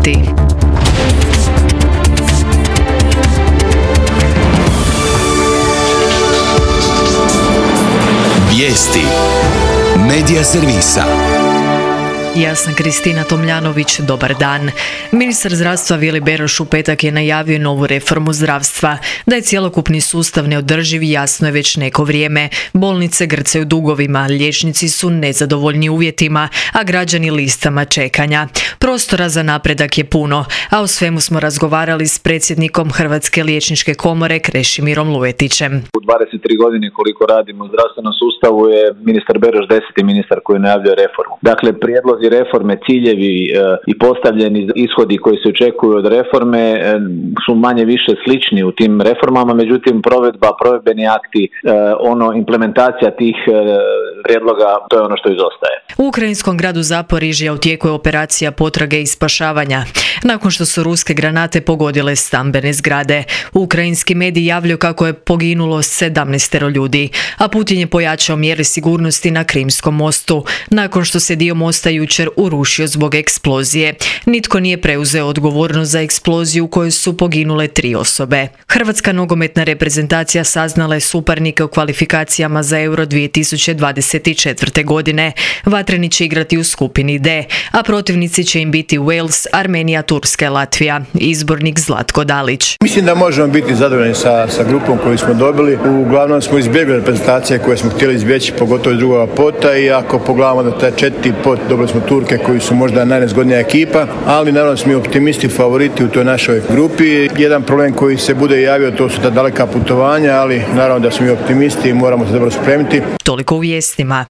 pratiti. Vijesti Medija servisa. Ja sam Kristina Tomljanović, dobar dan. Ministar zdravstva Vili Beroš u petak je najavio novu reformu zdravstva. Da je cjelokupni sustav neodrživ jasno je već neko vrijeme. Bolnice grcaju dugovima, liječnici su nezadovoljni uvjetima, a građani listama čekanja. Prostora za napredak je puno, a o svemu smo razgovarali s predsjednikom Hrvatske liječničke komore Krešimirom Luetićem. U 23 godine koliko radimo u zdravstvenom sustavu je ministar Beroš 10. ministar koji najavljuje reformu. Dakle, prijedlozi reforme, ciljevi i postavljeni ishodi koji se očekuju od reforme su manje više slični u tim reformama, međutim provedbeni akti, implementacija tih prijedloga, to je ono što izostaje. U ukrajinskom gradu Zaporižja u tijeku je operacija potrage i spašavanja, nakon što su ruske granate pogodile stambene zgrade. Ukrajinski mediji javljaju kako je poginulo 17 ljudi, a Putin je pojačao mjere sigurnosti na Krimskom mostu, nakon što se dio mosta jučer urušio zbog eksplozije. Nitko nije preuzeo odgovornost za eksploziju u kojoj su poginule 3 osobe. Hrvatska nogometna reprezentacija saznala je suparnike u kvalifikacijama za Euro 2024. godine. Vatreni će igrati u skupini D, a protivnici će im biti Wales, Armenija, Turska i Latvija. Izbornik Zlatko Dalić. Mislim da možemo biti zadovoljni sa grupom koju smo dobili. Uglavnom smo izbjegli reprezentacije koje smo htjeli izbjeći, pogotovo iz drugoga pota, i ako pogledamo da taj 4. pot dobili smo Turke koji su možda najnezgodnija ekipa, ali naravno smo i optimisti, favoriti u toj našoj grupi. Jedan problem koji se bude javio, to su ta daleka putovanja, ali naravno da smo i optimisti i moramo se dobro spremiti. Toliko u vijestima.